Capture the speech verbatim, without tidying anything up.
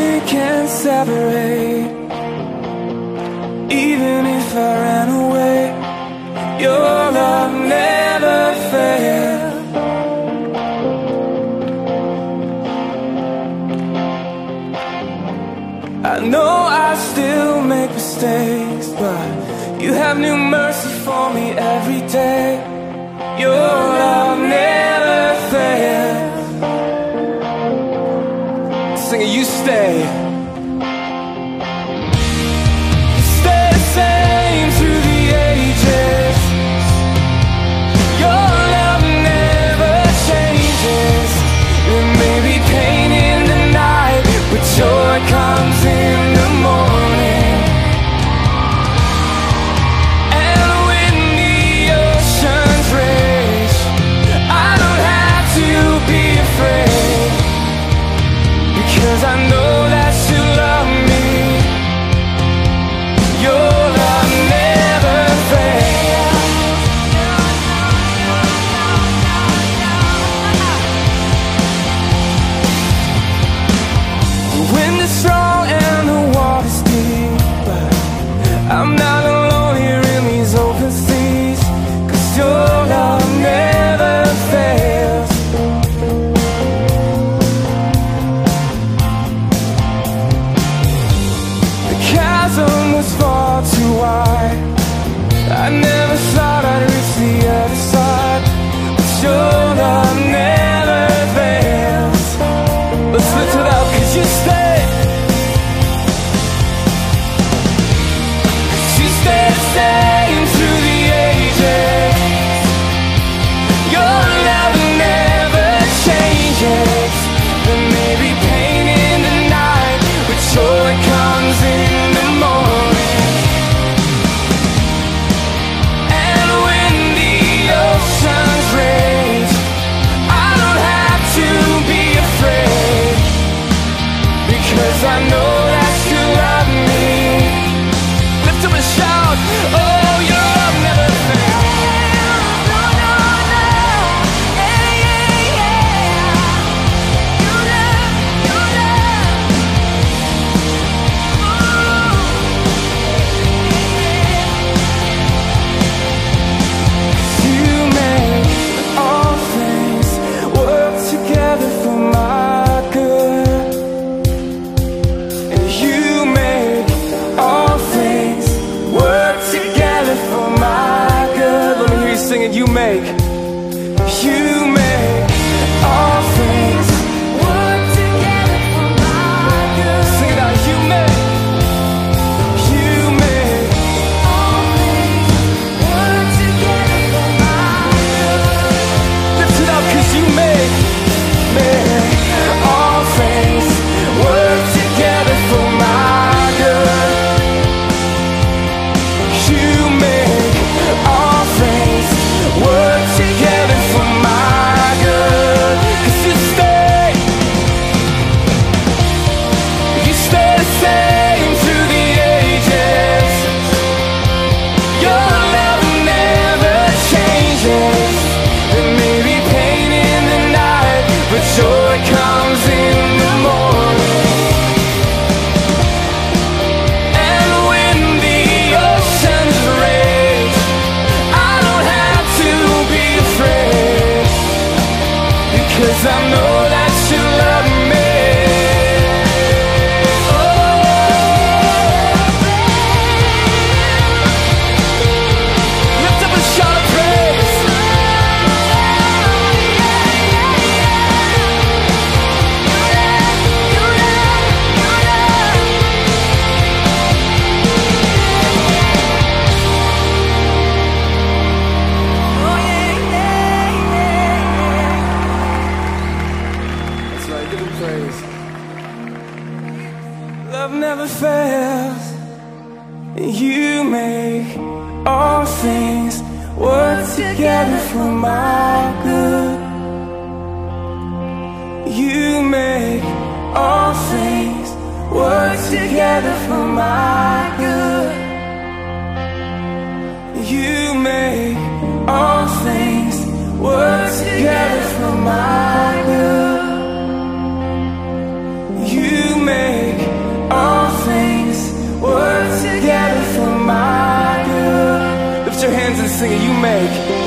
nothing can separate. Even if I ran away, your love never failed. I know I still make mistakes, but you have new mercy for me every day. Your love never fails. Sing it, you stay. You stay the same through the ages. Your love never changes. There may be pain in the night, but joy comes in the morning. And when the oceans rage, I don't have to be afraid, because I know that you love me. Your love never fails. The wind is strong and the water's deep, but I'm not alone here in these open seas, 'cause your love never fails. The chasm was far too wide. I never thought I'd reach the other side, but your love never fails. Let's lift it up, 'cause you stay. 'Cause you stay the same through the ages. Your love never changes. There may be pain in the night, but joy comes in the morning. And when the oceans rage, I don't have to be afraid, because I know that you love me. Lift up a shout, oh, your love never fails. No, no, no, yeah, yeah, yeah. You love, you love. You make all things work together for my good. And you make all things work together for my good. Let me hear you sing it. You make, you make all things work together for my good. Sing it out. You make, you make all things work together for my good. Lift it up, 'cause you make, make all things work together for my good. You make all things work together for my good. 'Cause you stay, you stay the same through the ages. Your love never changes. There may be pain in the night, but joy comes in the morning. And when the oceans rage, I don't have to be afraid, because I know that you love me. Oh, lift up a shout of praise. That's right, give him praise. Love never fails. You make all things work together for my good. You make all things work together for my good. You make all things work together for my good. You make singing, you make